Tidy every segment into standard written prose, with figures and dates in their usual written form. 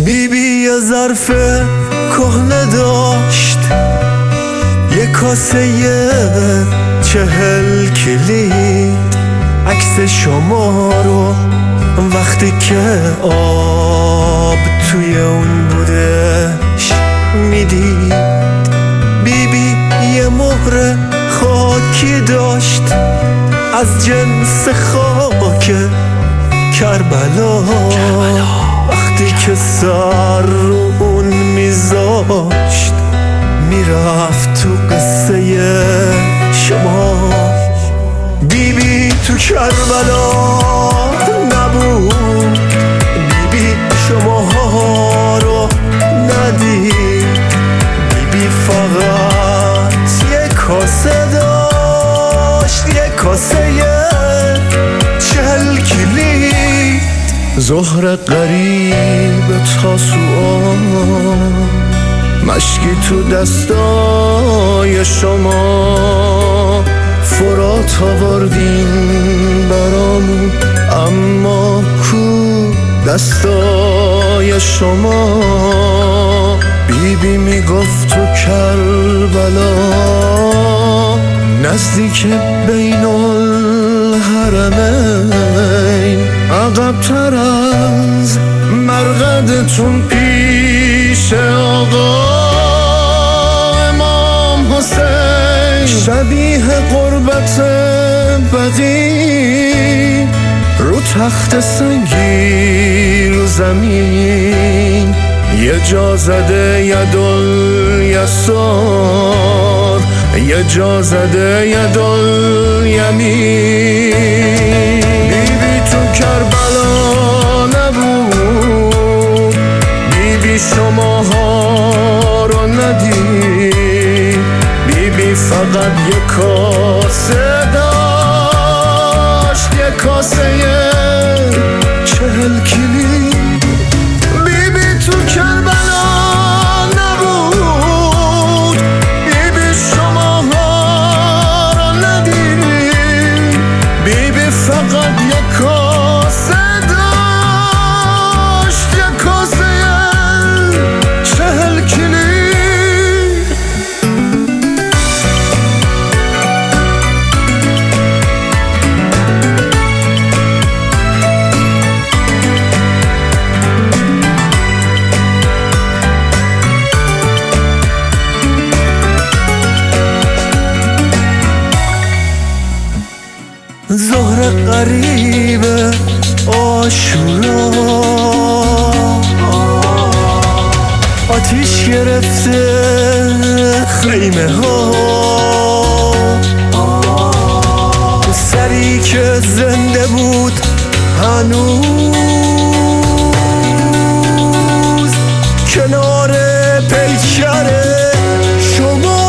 بیبی یه ظرف کهنه داشت، یه کاسه 40 کلید، عکس شما رو وقتی که آب توی اون بودش میدید. بیبی یه مهر خاکی داشت از جنس خاک کربلا، وقتی که سر رو اون میذاشت میرفت تو قصه شما. بیبی تو کربلا نبود، بیبی شماها رو ندید، بیبی فقط یه کاسه داشت، یه کاسه 40 کلید. ظهر قریب تاسوعا، مشکی تو دستای شما، فرات آوردین برامون، اما کو دستای شما. بیبی میگفت تو کربلا نزدیک بین الحرمین، عقب‌تر از مرقدتون پیش آقا امام حسین، شبیه قربت بدی رو تخت سنگی رو زمین، یه جا زده یدالیسار، یه جا زده یدالیمین. بیبی تو کربلا نبود، بیبی شماها رو ندید، بیبی فقط یه کاسه داشت، یه کاسه 40 کلید. بیبی تو کربلا نبود، بیبی شماها رو ندید، بیبی فقط یه کاسه داشت، یه کاسه 40 کلید. ظهر قریب عاشورا، آتیش گرفته خیمه ها، سری که زنده بود هنوز کنار پیکر شما.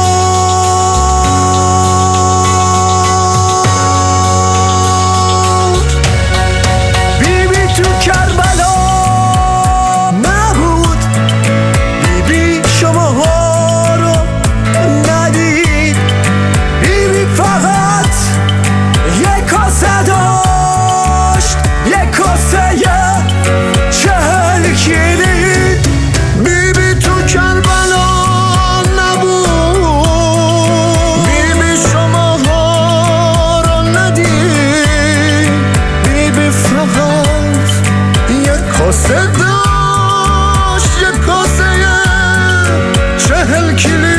کاسه داشت، یه کاسه 40 کلید.